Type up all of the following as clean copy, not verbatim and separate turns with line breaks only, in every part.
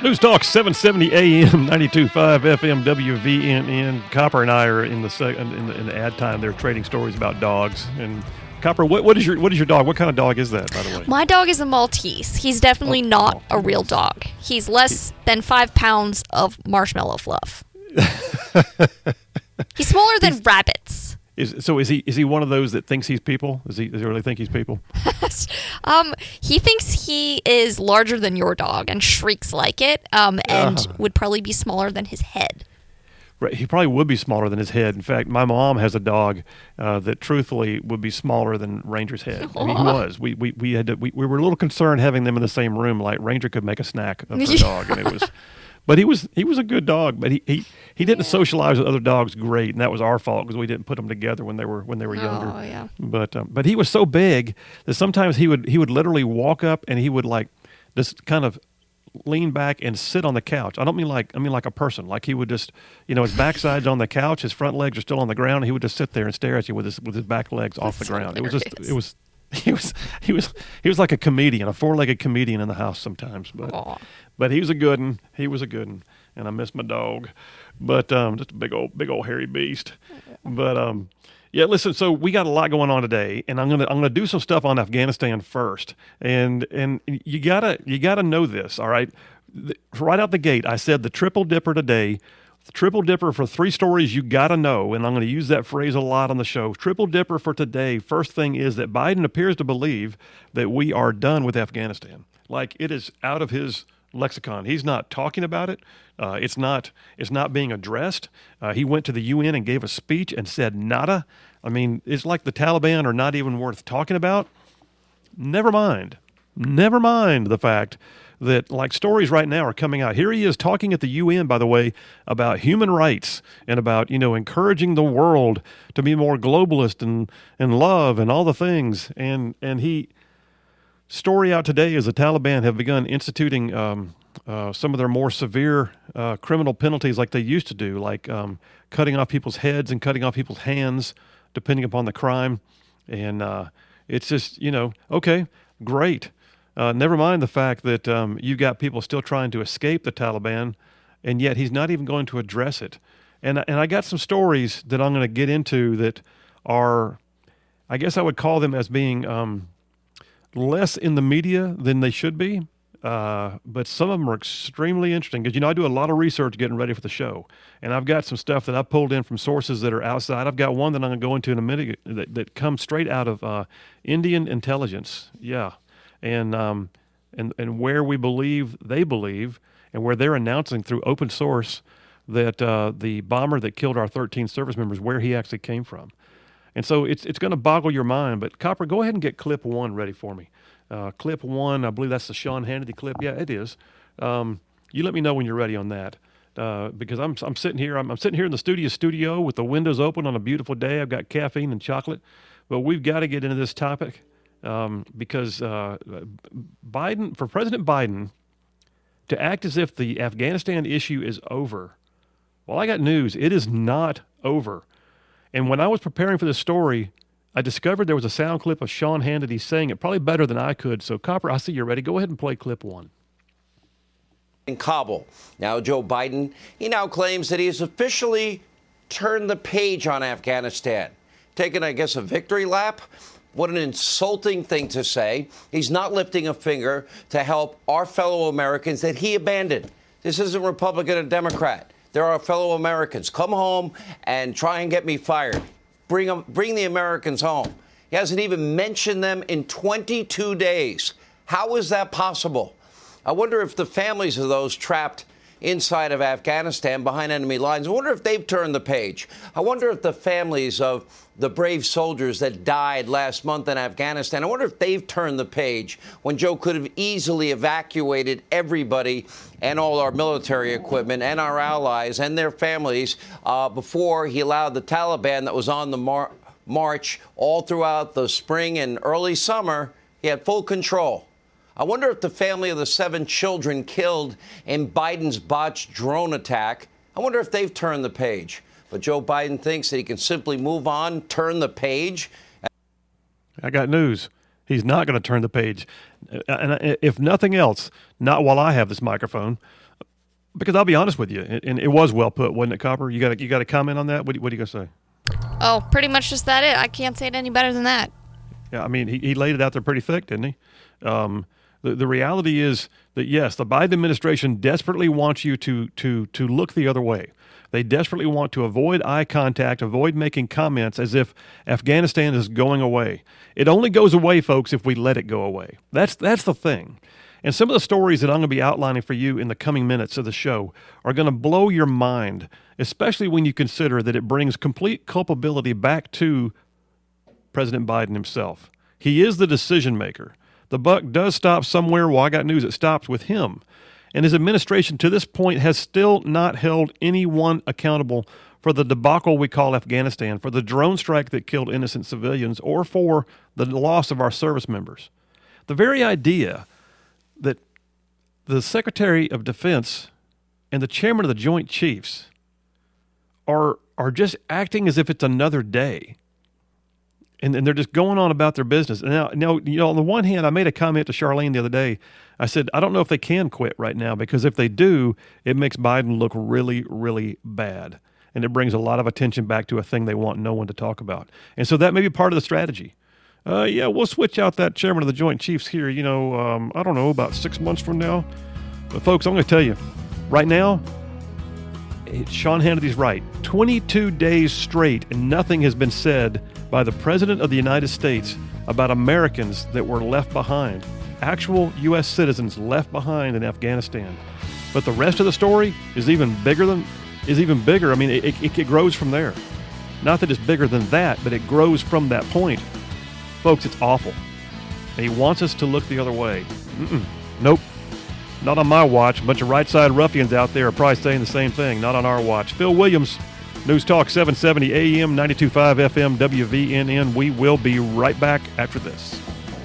News Talk 770 AM 92.5 FM WVNN. Copper and I are in the ad time. They're trading stories about dogs. And Copper, what is your dog? What kind of dog is that, by the way?
My dog is a Maltese. He's definitely not a real dog. He's less than 5 pounds of marshmallow fluff. He's smaller than rabbits.
Is he one of those that thinks he's people? Does he really think he's people?
He thinks he is larger than your dog and shrieks like it, and would probably be smaller than his head.
Right, he probably would be smaller than his head. In fact, my mom has a dog that truthfully would be smaller than Ranger's head. I mean, he was. We were a little concerned having them in the same room. Like Ranger could make a snack of her dog, and it was. But he was a good dog. But he didn't socialize with other dogs great, and that was our fault because we didn't put them together when they were younger.
Oh yeah.
But he was so big that sometimes he would literally walk up and he would like just kind of lean back and sit on the couch. I mean like a person. Like he would just, his backside's on the couch, his front legs are still on the ground, and he would just sit there and stare at you with his back legs off the ground.
Hilarious.
He was like a comedian, a four-legged comedian in the house sometimes. But he was a good one. He was a good one, and I miss my dog. But just a big old hairy beast. But yeah, listen. So we got a lot going on today, and I'm gonna do some stuff on Afghanistan first. And you gotta know this. All right, right out the gate, I said the triple dipper today. The triple dipper for 3 stories you got to know, and I'm going to use that phrase a lot on the show. Triple dipper for today, first thing is that Biden appears to believe that we are done with Afghanistan. Like it is out of his lexicon. He's not talking about it. It's not being addressed. He went to the UN and gave a speech and said nada. I mean, it's like the Taliban are not even worth talking about. Never mind the fact that like stories right now are coming out. Here he is talking at the UN, by the way, about human rights and about, encouraging the world to be more globalist and love and all the things. And story out today is the Taliban have begun instituting some of their more severe criminal penalties like they used to do, like cutting off people's heads and cutting off people's hands, depending upon the crime. And it's just, okay, great. Never mind the fact that you've got people still trying to escape the Taliban, and yet he's not even going to address it. And I got some stories that I'm going to get into that are, I guess I would call them as being less in the media than they should be. But some of them are extremely interesting because, I do a lot of research getting ready for the show. And I've got some stuff that I pulled in from sources that are outside. I've got one that I'm going to go into in a minute that comes straight out of Indian intelligence. Yeah. And where they believe, and where they're announcing through open source that the bomber that killed our 13 service members, where he actually came from. And so it's going to boggle your mind. But Copper, go ahead and get clip 1 ready for me. Clip 1, I believe that's the Sean Hannity clip. Yeah, it is. You let me know when you're ready on that. Because I'm sitting here. I'm sitting here in the studio with the windows open on a beautiful day. I've got caffeine and chocolate. But we've got to get into this topic. Because for President Biden to act as if the Afghanistan issue is over, well, I got news. It is not over. And when I was preparing for this story, I discovered there was a sound clip of Sean Hannity saying it probably better than I could. So, Copper, I see you're ready. Go ahead and play clip 1.
In Kabul. Now, Joe Biden, he now claims that he has officially turned the page on Afghanistan. Taking, I guess, a victory lap. What an insulting thing to say. He's not lifting a finger to help our fellow Americans that he abandoned. This isn't Republican or Democrat. They're our fellow Americans. Come home and try and get me fired. Bring the Americans home. He hasn't even mentioned them in 22 days. How is that possible? I wonder if the families of those trapped inside of Afghanistan behind enemy lines, I wonder if they've turned the page. I wonder if the families of the brave soldiers that died last month in Afghanistan, I wonder if they've turned the page when Joe could have easily evacuated everybody and all our military equipment and our allies and their families before he allowed the Taliban that was on the march all throughout the spring and early summer. He had full control. I wonder if the family of the 7 children killed in Biden's botched drone attack, I wonder if they've turned the page. But Joe Biden thinks that he can simply move on, turn the page.
I got news. He's not going to turn the page. And if nothing else, not while I have this microphone, Because I'll be honest with you, and it was well put, wasn't it, Copper? You got to comment on that? What are you going to say?
Oh, pretty much just that it. I can't say it any better than that.
Yeah, I mean, he laid it out there pretty thick, didn't he? The reality is that, yes, the Biden administration desperately wants you to look the other way. They desperately want to avoid eye contact, avoid making comments as if Afghanistan is going away. It only goes away, folks, if we let it go away. That's the thing. And some of the stories that I'm going to be outlining for you in the coming minutes of the show are going to blow your mind, especially when you consider that it brings complete culpability back to President Biden himself. He is the decision maker. The buck does stop somewhere. Well, I got news. It stops with him. And his administration to this point has still not held anyone accountable for the debacle we call Afghanistan, for the drone strike that killed innocent civilians, or for the loss of our service members. The very idea that the Secretary of Defense and the Chairman of the Joint Chiefs are just acting as if it's another day. And they're just going on about their business. Now, on the one hand, I made a comment to Charlene the other day. I said, I don't know if they can quit right now, because if they do, it makes Biden look really, really bad. And it brings a lot of attention back to a thing they want no one to talk about. And so that may be part of the strategy. Yeah, we'll switch out that Chairman of the Joint Chiefs here, I don't know, about 6 months from now. But folks, I'm going to tell you, right now, Sean Hannity's right. 22 days straight and nothing has been said by the President of the United States about Americans that were left behind, actual U.S. citizens left behind in Afghanistan. But the rest of the story is even bigger. I mean, it grows from there. Not that it's bigger than that, but it grows from that point. Folks, it's awful. And he wants us to look the other way. Nope. Not on my watch. A bunch of right-side ruffians out there are probably saying the same thing. Not on our watch. Phil Williams, News Talk 770 AM, 92.5 FM, WVNN. We will be right back after this.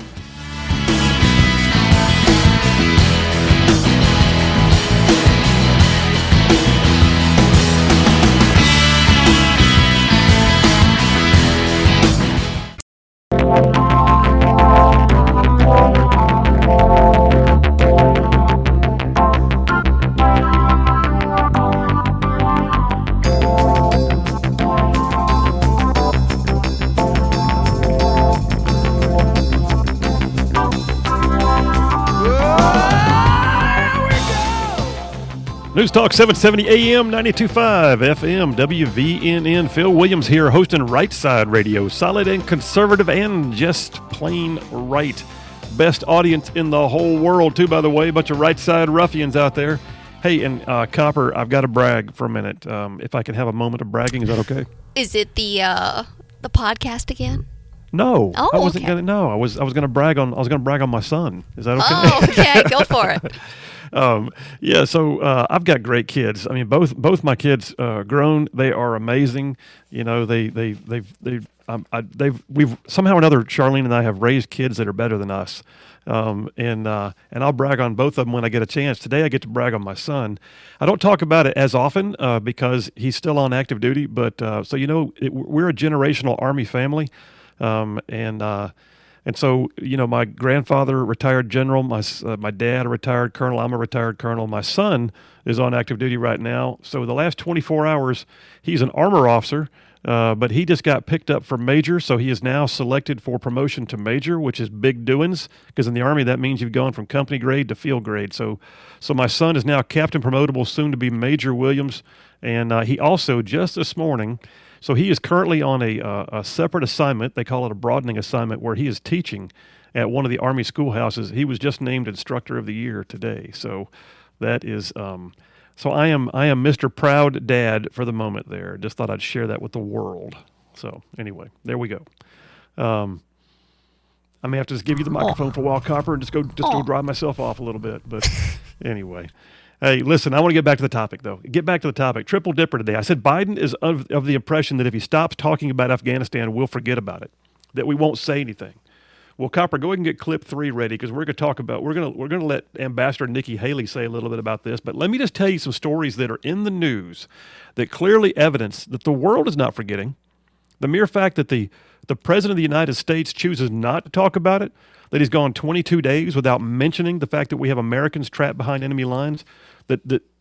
News Talk 770 AM, 92.5 FM, WVNN. Phil Williams here, hosting Right Side Radio. Solid and conservative and just plain right. Best audience in the whole world, too, by the way. A bunch of right side ruffians out there. Hey, and Copper, Going to brag for a minute. If I can have a moment of bragging, is that okay?
Is it the podcast again?
No,
oh,
I wasn't
okay.
gonna. No, I was gonna brag on. I was gonna brag on my son. Is that okay?
Oh, okay, go for it.
Yeah. So I've got great kids. I mean, both my kids grown. They are amazing. You know, we've somehow or another. Charlene and I have raised kids that are better than us. And I'll brag on both of them when I get a chance. Today I get to brag on my son. I don't talk about it as often because he's still on active duty. But so we're a generational Army family. And so, my grandfather, retired general, my dad, a retired colonel, I'm a retired colonel. My son is on active duty right now. So the last 24 hours, he's an armor officer, but he just got picked up for major. So he is now selected for promotion to major, which is big doings, because in the Army, that means you've gone from company grade to field grade. So my son is now captain promotable, soon to be Major Williams. And he also, just this morning, so he is currently on a separate assignment. They call it a broadening assignment, where he is teaching at one of the Army schoolhouses. He was just named Instructor of the Year today. So that is, so I am Mr. Proud Dad for the moment there. Just thought I'd share that with the world. So anyway, there we go. I may have to just give you the microphone for a while, Copper, and just go dry myself off a little bit. But anyway. Hey, listen, I want to get back to the topic, though. Get back to the topic. Triple dipper today. I said Biden is of the impression that if he stops talking about Afghanistan, we'll forget about it, that we won't say anything. Well, Copper, go ahead and get clip 3 ready, because we're going to let Ambassador Nikki Haley say a little bit about this. But let me just tell you some stories that are in the news that clearly evidence that the world is not forgetting. The mere fact that the President of the United States chooses not to talk about it, that he's gone 22 days without mentioning the fact that we have Americans trapped behind enemy lines, that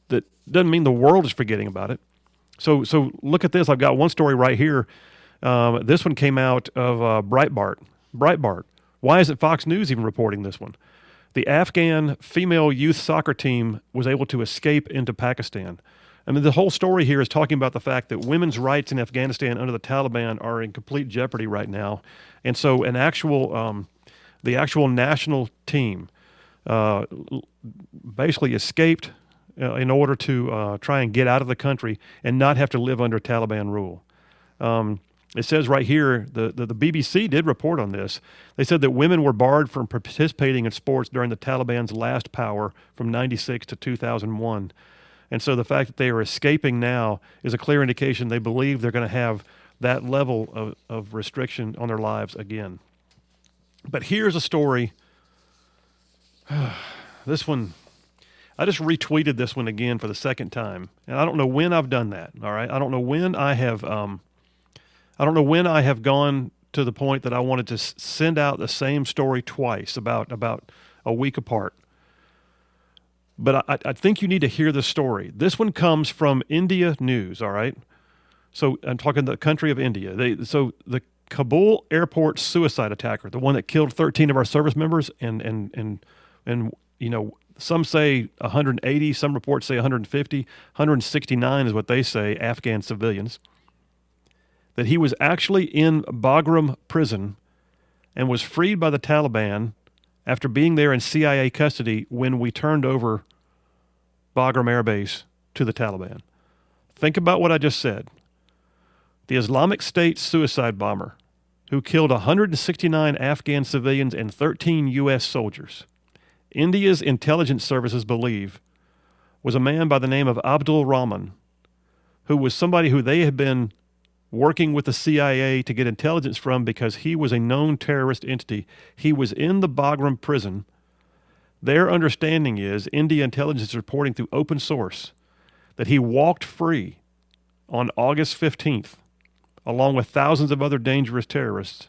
that doesn't mean the world is forgetting about it. So look at this. I've got one story right here. This one came out of Breitbart. Why isn't Fox News even reporting this one? The Afghan female youth soccer team was able to escape into Pakistan. I mean, the whole story here is talking about the fact that women's rights in Afghanistan under the Taliban are in complete jeopardy right now. And so the actual national team basically escaped in order to try and get out of the country and not have to live under Taliban rule. It says right here, the BBC did report on this. They said that women were barred from participating in sports during the Taliban's last power from 96 to 2001. And so the fact that they are escaping now is a clear indication they believe they're going to have that level of restriction on their lives again. But here's a story. This one, I just retweeted this one again for the second time. And I don't know when I've done that, all right? I don't know when I have gone to the point that I wanted to send out the same story twice about a week apart. But I think you need to hear this story. This one comes from India News, all right? So I'm talking the country of India. So the Kabul airport suicide attacker, the one that killed 13 of our service members, and you know, some say 180, some reports say 150, 169 is what they say, Afghan civilians, that he was actually in Bagram prison and was freed by the Taliban after being there in CIA custody when we turned over Bagram Air Base to the Taliban. Think about what I just said. The Islamic State suicide bomber who killed 169 Afghan civilians and 13 U.S. soldiers, India's intelligence services believe was a man by the name of Abdul Rahman, who was somebody who they had been working with the CIA to get intelligence from because he was a known terrorist entity. He was in the Bagram prison. Their understanding is, India intelligence is reporting through open source, that he walked free on August 15th, along with thousands of other dangerous terrorists,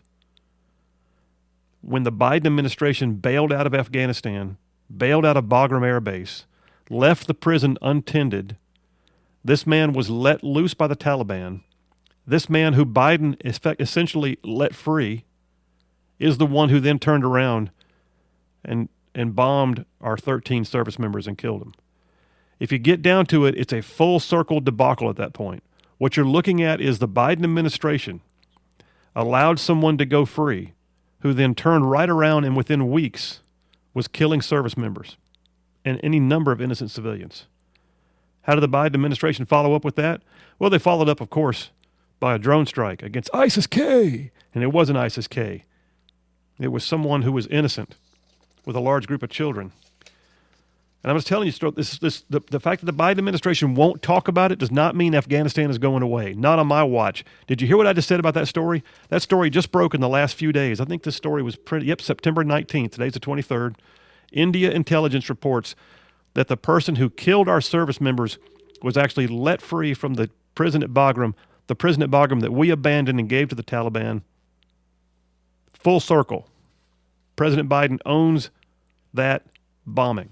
when the Biden administration bailed out of Afghanistan, bailed out of Bagram Air Base, left the prison untended. This man was let loose by the Taliban. This man who Biden essentially let free is the one who then turned around and bombed our 13 service members and killed them. If you get down to it, it's a full circle debacle at that point. What you're looking at is the Biden administration allowed someone to go free who then turned right around and within weeks was killing service members and any number of innocent civilians. How did the Biden administration follow up with that? Well, they followed up, of course, by a drone strike against ISIS-K. And it wasn't ISIS-K. It was someone who was innocent with a large group of children. And I was telling you, the fact that the Biden administration won't talk about it does not mean Afghanistan is going away. Not on my watch. Did you hear what I just said about that story? That story just broke in the last few days. I think this story was September 19th. Today's the 23rd. India intelligence reports that the person who killed our service members was actually let free from the prison at Bagram, the prison at Bagram that we abandoned and gave to the Taliban. Full circle. President Biden owns that bombing.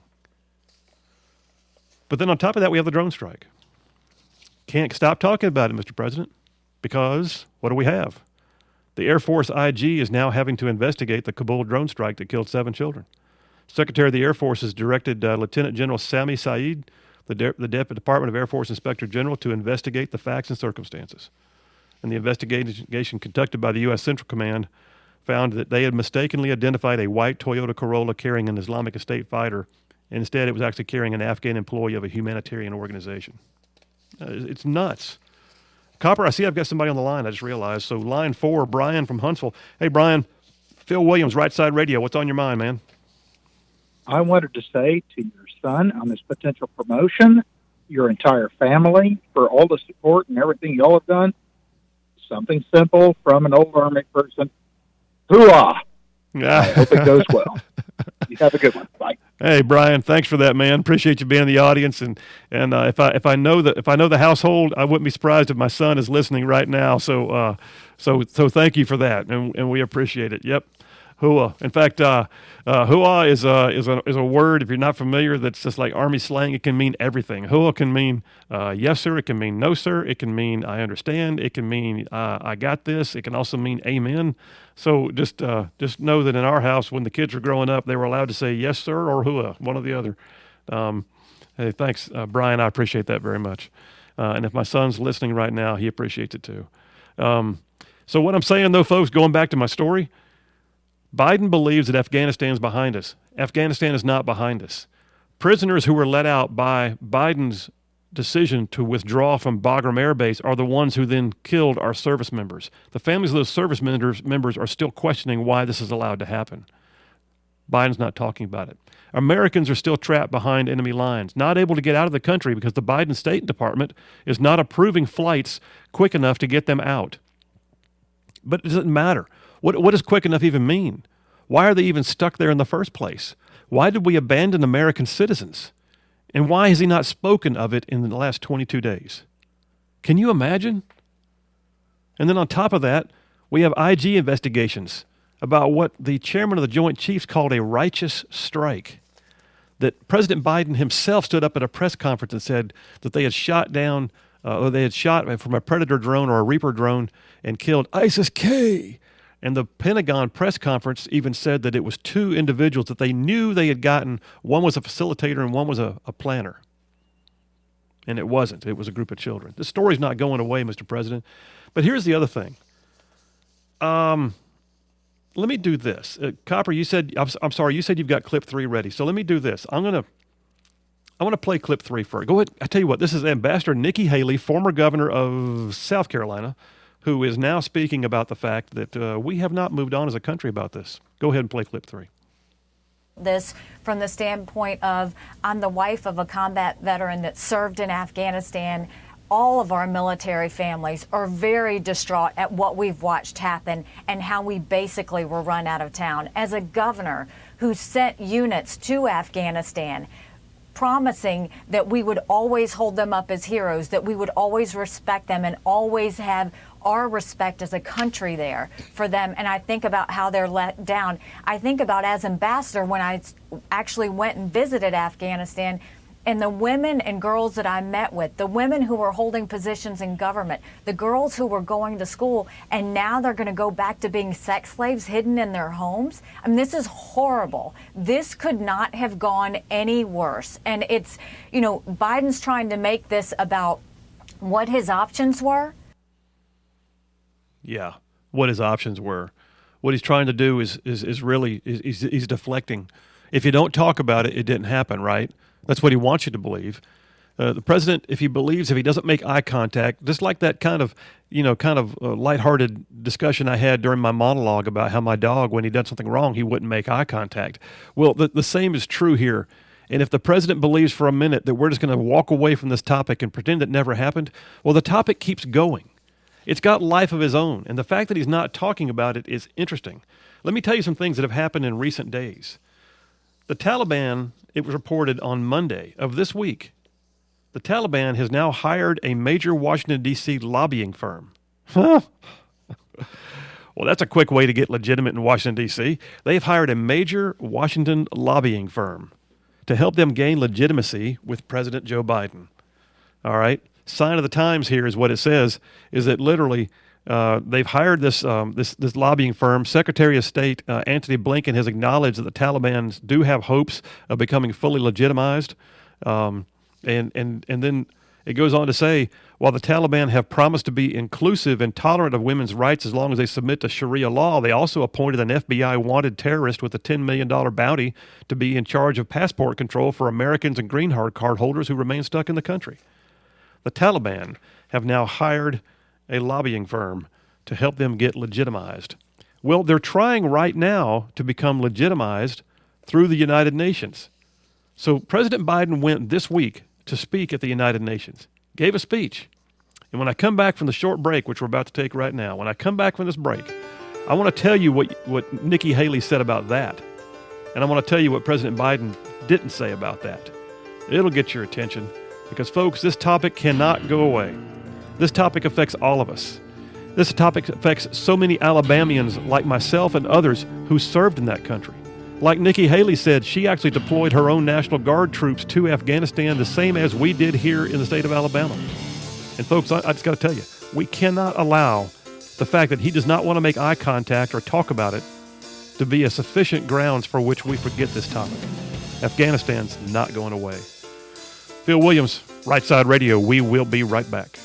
But then on top of that, we have the drone strike. Can't stop talking about it, Mr. President, because what do we have? The Air Force IG is now having to investigate the Kabul drone strike that killed 7 children. Secretary of the Air Force has directed Lieutenant General Sami Saeed, the Department of Air Force Inspector General, to investigate the facts and circumstances. And the investigation conducted by the U.S. Central Command found that they had mistakenly identified a white Toyota Corolla carrying an Islamic State fighter. Instead, it was actually carrying an Afghan employee of a humanitarian organization. It's nuts. Copper, I see I've got somebody on the line, I just realized. So line 4, Brian from Huntsville. Hey, Brian, Phil Williams, Right Side Radio. What's on your mind, man?
I wanted to say to your son on this potential promotion, your entire family, for all the support and everything y'all have done, something simple from an old Army person. Hooah! I hope it goes well. You have a good one. Bye.
Hey, Brian, thanks for that, man. Appreciate you being in the audience. And if I know the household, I wouldn't be surprised if my son is listening right now. So thank you for that, and we appreciate it. Yep. Hua. In fact, hua is a word, if you're not familiar, that's just like Army slang. It can mean everything. Hua can mean yes, sir. It can mean no, sir. It can mean I understand. It can mean I got this. It can also mean amen. So just know that in our house, when the kids were growing up, they were allowed to say yes, sir, or hua, one or the other. Hey, thanks, Brian. I appreciate that very much. And if my son's listening right now, he appreciates it too. So what I'm saying, though, folks, going back to my story, Biden believes that Afghanistan's behind us. Afghanistan is not behind us. Prisoners who were let out by Biden's decision to withdraw from Bagram Air Base are the ones who then killed our service members. The families of those service members are still questioning why this is allowed to happen. Biden's not talking about it. Americans are still trapped behind enemy lines, not able to get out of the country because the Biden State Department is not approving flights quick enough to get them out. But it doesn't matter. What does quick enough even mean? Why are they even stuck there in the first place? Why did we abandon American citizens? And why has he not spoken of it in the last 22 days? Can you imagine? And then on top of that, we have IG investigations about what the chairman of the Joint Chiefs called a righteous strike. That President Biden himself stood up at a press conference and said that they had shot down, or they had shot from a Predator drone or a Reaper drone and killed ISIS-K. And the Pentagon press conference even said that it was two individuals that they knew they had gotten. One was a facilitator and one was a planner. And it wasn't. It was a group of children. This story's not going away, Mr. President. But here's the other thing. Let me do this. Copper, you said, I'm sorry, you said you've got clip 3 ready. So let me do this. I want to play clip 3 first. Go ahead. I tell you what, this is Ambassador Nikki Haley, former governor of South Carolina, who is now speaking about the fact that we have not moved on as a country about this. Go ahead and play clip 3.
This from the standpoint of, I'm the wife of a combat veteran that served in Afghanistan. All of our military families are very distraught at what we've watched happen and how we basically were run out of town. As a governor who sent units to Afghanistan, promising that we would always hold them up as heroes, that we would always respect them and always have our respect as a country there for them. And I think about how they're let down. I think about, as ambassador, when I actually went and visited Afghanistan, and the women and girls that I met with, the women who were holding positions in government, the girls who were going to school, and now they're going to go back to being sex slaves hidden in their homes. I mean, this is horrible. This could not have gone any worse. And it's, you know, Biden's trying to make this about what his options were.
Yeah, what his options were. What he's trying to do is really he's deflecting. If you don't talk about it, it didn't happen, right? That's what he wants you to believe. The president, if he doesn't make eye contact, just like that kind of lighthearted discussion I had during my monologue about how my dog, when he did something wrong, he wouldn't make eye contact. Well, the same is true here. And if the president believes for a minute that we're just going to walk away from this topic and pretend it never happened, well, the topic keeps going. It's got life of his own. And the fact that he's not talking about it is interesting. Let me tell you some things that have happened in recent days. The Taliban, it was reported on Monday of this week, the Taliban has now hired a major Washington, D.C. lobbying firm. Well, that's a quick way to get legitimate in Washington, D.C. They've hired a major Washington lobbying firm to help them gain legitimacy with President Joe Biden. All right? Sign of the times here is what it says, is that literally they've hired this lobbying firm. Secretary of State Antony Blinken has acknowledged that the Taliban do have hopes of becoming fully legitimized. And then it goes on to say, while the Taliban have promised to be inclusive and tolerant of women's rights as long as they submit to Sharia law, they also appointed an FBI wanted terrorist with a $10 million bounty to be in charge of passport control for Americans and green card holders who remain stuck in the country. The Taliban have now hired a lobbying firm to help them get legitimized. Well, they're trying right now to become legitimized through the United Nations. So President Biden went this week to speak at the United Nations, gave a speech. And when I come back from the short break, which we're about to take right now, when I come back from this break, I want to tell you what Nikki Haley said about that. And I want to tell you what President Biden didn't say about that. It'll get your attention because, folks, this topic cannot go away. This topic affects all of us. This topic affects so many Alabamians like myself and others who served in that country. Like Nikki Haley said, she actually deployed her own National Guard troops to Afghanistan, the same as we did here in the state of Alabama. And folks, I just got to tell you, we cannot allow the fact that he does not want to make eye contact or talk about it to be a sufficient grounds for which we forget this topic. Afghanistan's not going away. Phil Williams, Right Side Radio. We will be right back.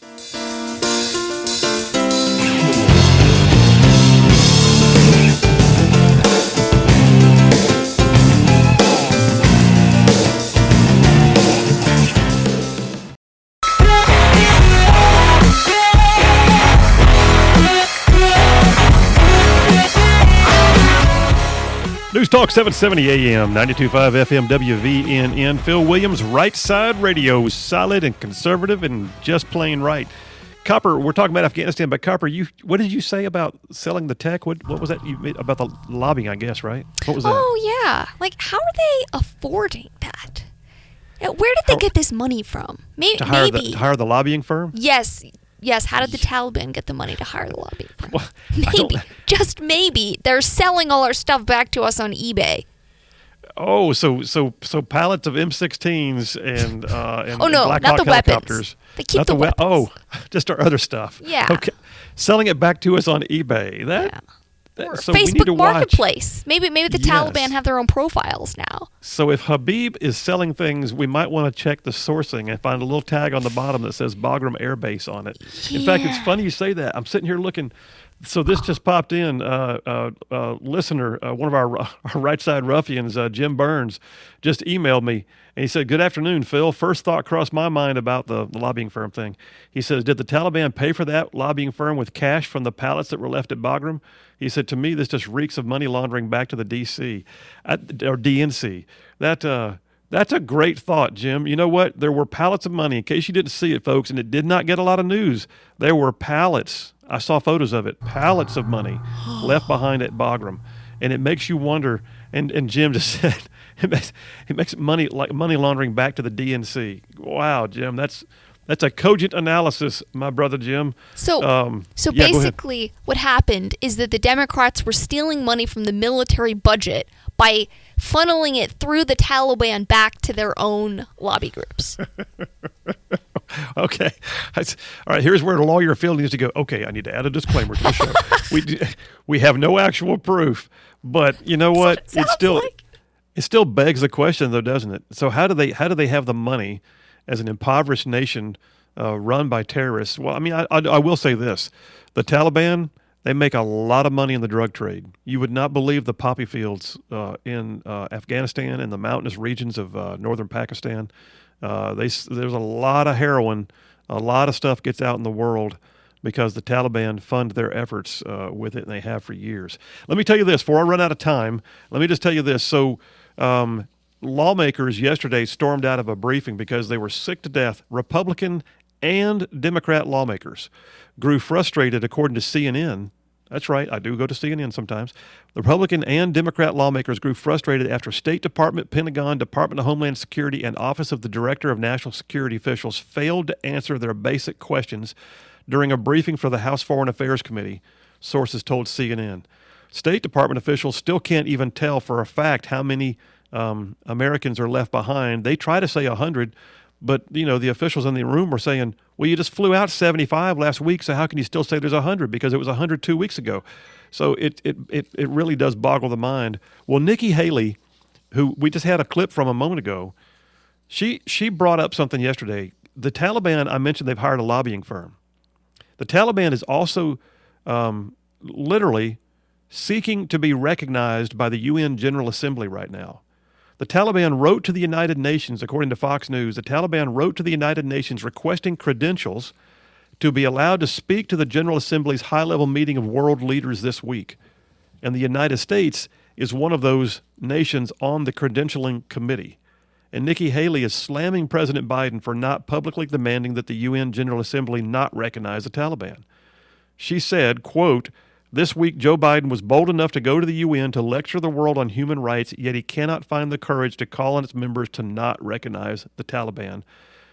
News Talk 770 AM, 92.5 FM WVNN. Phil Williams, Right Side Radio, solid and conservative and just plain right. Copper, we're talking about Afghanistan, but Copper, what did you say about selling the tech? What was that about the lobbying, I guess, right? What was that?
Oh, yeah. Like, how are they affording that? Where did they get this money from? Maybe
to hire the lobbying firm?
Yes, how did the Taliban get the money to hire the lobbying firm?
Well,
maybe, just maybe, they're selling all our stuff back to us on eBay.
Oh, so pallets of M16s and
Not
Black
the
Hawk
weapons.
helicopters.
They keep the weapons.
Oh, just our other stuff.
Yeah.
Okay, selling it back to us on eBay.
Or
So we need
Facebook
to watch.
Marketplace. Maybe the
Yes.
Taliban have their own profiles now.
So if Habib is selling things, we might want to check the sourcing and find a little tag on the bottom that says Bagram Air Base on it. In fact, it's funny you say that. I'm sitting here looking. So this just popped in. Listener, one of our right side ruffians, Jim Burns, just emailed me. And he said, "Good afternoon, Phil. First thought crossed my mind about the lobbying firm thing." He says, "Did the Taliban pay for that lobbying firm with cash from the pallets that were left at Bagram?" He said, "To me, this just reeks of money laundering back to the DC or DNC." That's a great thought, Jim. You know what? There were pallets of money. In case you didn't see it, folks, and it did not get a lot of news, there were pallets. I saw photos of it. Pallets of money left behind at Bagram. And it makes you wonder, and Jim just said, it makes money laundering back to the DNC. Wow, Jim, that's a cogent analysis, my brother Jim.
So basically what happened is that the Democrats were stealing money from the military budget by funneling it through the Taliban back to their own lobby groups.
Okay. All right, here's where the lawyer Phil needs to go. Okay, I need to add a disclaimer to the show. We have no actual proof, but you know what? It still begs the question, though, doesn't it? So how do they have the money as an impoverished nation run by terrorists? Well, I mean, I will say this. The Taliban, they make a lot of money in the drug trade. You would not believe the poppy fields in Afghanistan and the mountainous regions of northern Pakistan. There's a lot of heroin. A lot of stuff gets out in the world because the Taliban fund their efforts with it, and they have for years. Let me tell you this. Before I run out of time, let me just tell you this. So lawmakers yesterday stormed out of a briefing because they were sick to death. Republican and Democrat lawmakers grew frustrated, according to CNN. That's right, I do go to CNN sometimes. The Republican and Democrat lawmakers grew frustrated after State Department, Pentagon, Department of Homeland Security, and Office of the Director of National Security officials failed to answer their basic questions during a briefing for the House Foreign Affairs Committee, sources told CNN. State Department officials still can't even tell for a fact how many Americans are left behind. They try to say 100, but the officials in the room were saying, "Well, you just flew out 75 last week, so how can you still say there's 100? Because it was 100 2 weeks ago." So it really does boggle the mind. Well, Nikki Haley, who we just had a clip from a moment ago, she brought up something yesterday. The Taliban, I mentioned they've hired a lobbying firm. The Taliban is also literally seeking to be recognized by the UN General Assembly right now. The Taliban wrote to the United Nations, according to Fox News, the Taliban wrote to the United Nations requesting credentials to be allowed to speak to the General Assembly's high-level meeting of world leaders this week. And the United States is one of those nations on the credentialing committee. And Nikki Haley is slamming President Biden for not publicly demanding that the UN General Assembly not recognize the Taliban. She said, quote, "This week, Joe Biden was bold enough to go to the UN to lecture the world on human rights, yet he cannot find the courage to call on its members to not recognize the Taliban."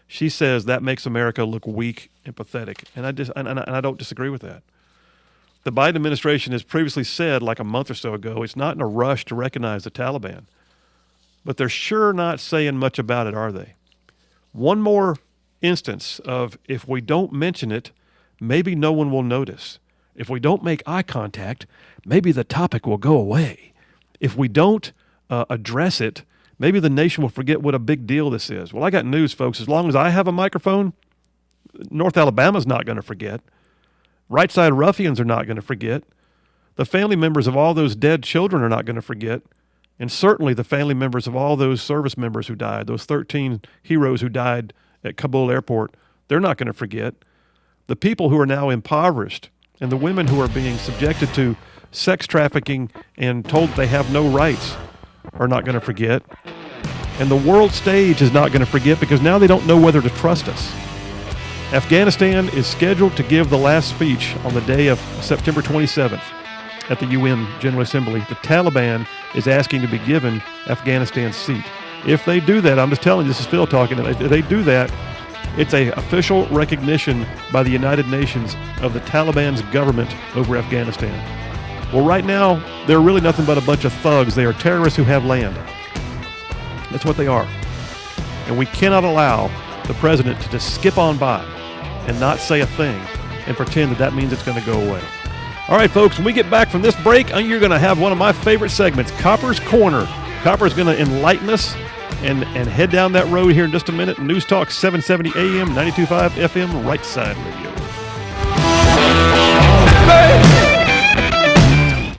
She says that makes America look weak and pathetic, and I don't disagree with that. The Biden administration has previously said, like a month or so ago, it's not in a rush to recognize the Taliban. But they're sure not saying much about it, are they? One more instance of if we don't mention it, maybe no one will notice. If we don't make eye contact, maybe the topic will go away. If we don't address it, maybe the nation will forget what a big deal this is. Well, I got news, folks. As long as I have a microphone, North Alabama's not going to forget. Right Side Ruffians are not going to forget. The family members of all those dead children are not going to forget. And certainly the family members of all those service members who died, those 13 heroes who died at Kabul airport, they're not going to forget. The people who are now impoverished and the women who are being subjected to sex trafficking and told they have no rights are not going to forget. And the world stage is not going to forget because now they don't know whether to trust us. Afghanistan is scheduled to give the last speech on the day of September 27th at the UN General Assembly. The Taliban is asking to be given Afghanistan's seat. If they do that, I'm just telling you, this is Phil talking, if they do that, it's an official recognition by the United Nations of the Taliban's government over Afghanistan. Well, right now, they're really nothing but a bunch of thugs. They are terrorists who have land. That's what they are. And we cannot allow the president to just skip on by and not say a thing and pretend that that means it's going to go away. All right, folks, when we get back from this break, you're going to have one of my favorite segments, Copper's Corner. Copper's going to enlighten us and head down that road here in just a minute. News Talk 770 AM, 92.5 FM, Right Side Radio. Hey!